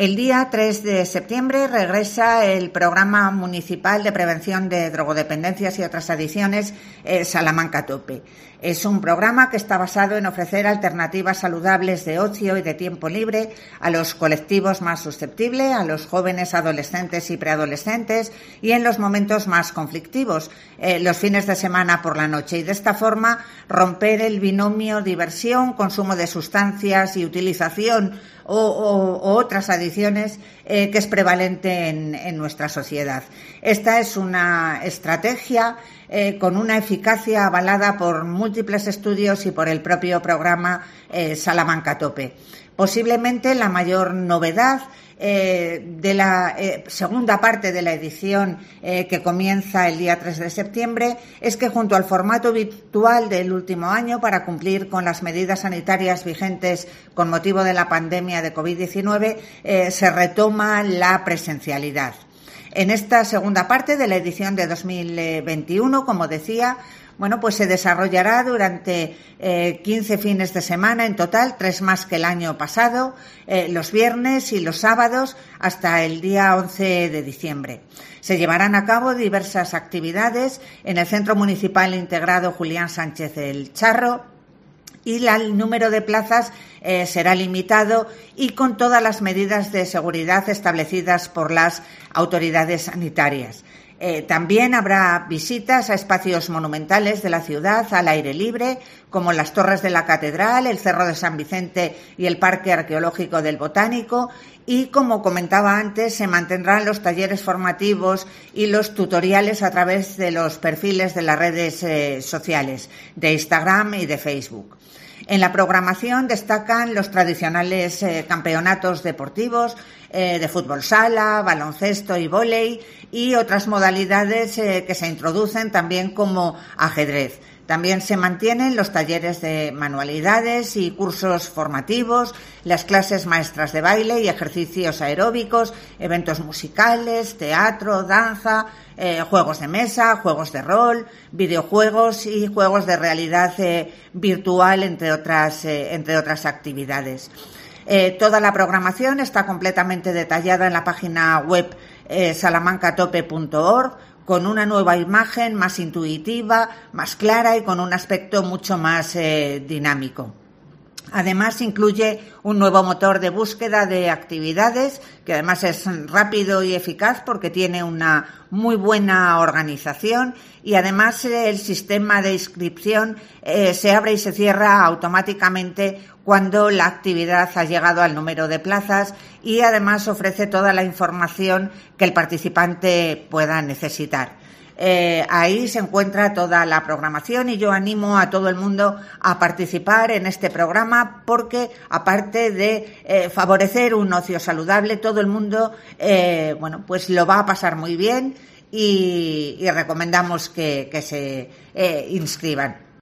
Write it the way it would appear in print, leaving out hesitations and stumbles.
El día 3 de septiembre regresa el Programa Municipal de Prevención de Drogodependencias y otras adicciones, Salamanca a Tope. Es un programa que está basado en ofrecer alternativas saludables de ocio y de tiempo libre a los colectivos más susceptibles, a los jóvenes, adolescentes y preadolescentes y en los momentos más conflictivos, los fines de semana por la noche. Y de esta forma romper el binomio diversión, consumo de sustancias y utilización o otras adicciones que es prevalente en nuestra sociedad. Esta es una estrategia con una eficacia avalada por múltiples estudios y por el propio programa Salamanca a Tope. Posiblemente la mayor novedad de la segunda parte de la edición que comienza el día 3 de septiembre es que junto al formato virtual del último año para cumplir con las medidas sanitarias vigentes con motivo de la pandemia de COVID-19 se retoma la presencialidad. En esta segunda parte de la edición de 2021, como decía, pues se desarrollará durante 15 fines de semana en total, 3 más que el año pasado, los viernes y los sábados hasta el día 11 de diciembre. Se llevarán a cabo diversas actividades en el Centro Municipal Integrado Julián Sánchez El Charro, y el número de plazas será limitado y con todas las medidas de seguridad establecidas por las autoridades sanitarias. También habrá visitas a espacios monumentales de la ciudad al aire libre, como las Torres de la Catedral, el Cerro de San Vicente y el Parque Arqueológico del Botánico. Y, como comentaba antes, se mantendrán los talleres formativos y los tutoriales a través de los perfiles de las redes sociales, de Instagram y de Facebook. En la programación destacan los tradicionales campeonatos deportivos de fútbol sala, baloncesto y vóley y otras modalidades que se introducen también como ajedrez. También se mantienen los talleres de manualidades y cursos formativos, las clases maestras de baile y ejercicios aeróbicos, eventos musicales, teatro, danza, juegos de mesa, juegos de rol, videojuegos y juegos de realidad virtual, entre otras actividades. Toda la programación está completamente detallada en la página web salamancatope.org, con una nueva imagen más intuitiva, más clara y con un aspecto mucho más dinámico. Además, incluye un nuevo motor de búsqueda de actividades, que además es rápido y eficaz porque tiene una muy buena organización, y además el sistema de inscripción se abre y se cierra automáticamente cuando la actividad ha llegado al número de plazas, y además ofrece toda la información que el participante pueda necesitar. Ahí se encuentra toda la programación y yo animo a todo el mundo a participar en este programa porque, aparte de favorecer un ocio saludable, todo el mundo pues lo va a pasar muy bien y recomendamos que se inscriban.